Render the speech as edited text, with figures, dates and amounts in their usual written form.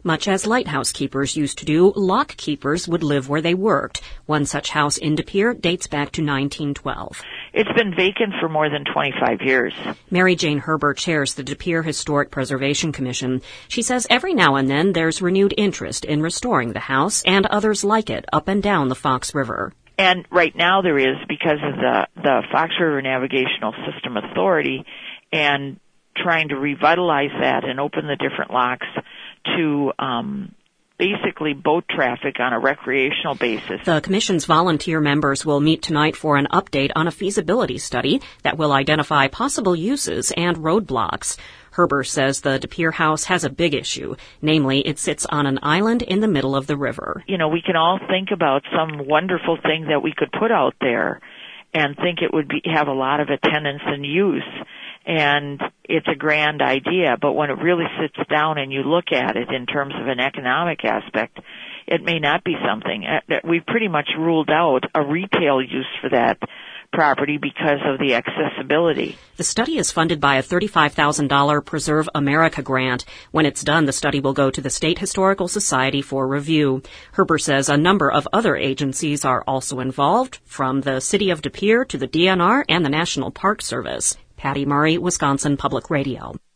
Much as lighthouse keepers used to do, lock keepers would live where they worked. One such house in De Pere dates back to 1912. It's been vacant for more than 25 years. Mary Jane Herber chairs the De Pere Historic Preservation Commission. She says every now and then there's renewed interest in restoring the house and others like it up and down the Fox River. And right now there is, because of the Fox River Navigational System Authority and trying to revitalize that and open the different locks to basically boat traffic on a recreational basis. The Commission's volunteer members will meet tonight for an update on a feasibility study that will identify possible uses and roadblocks. Herber says the De Pere house has a big issue, namely it sits on an island in the middle of the river. You know, we can all think about some wonderful thing that we could put out there and think it would have a lot of attendance and use. And it's a grand idea, but when it really sits down and you look at it in terms of an economic aspect, it may not be something. We've pretty much ruled out a retail use for that property because of the accessibility. The study is funded by a $35,000 Preserve America grant. When it's done, the study will go to the State Historical Society for review. Herber says a number of other agencies are also involved, from the City of De Pere to the DNR and the National Park Service. Patty Murray, Wisconsin Public Radio.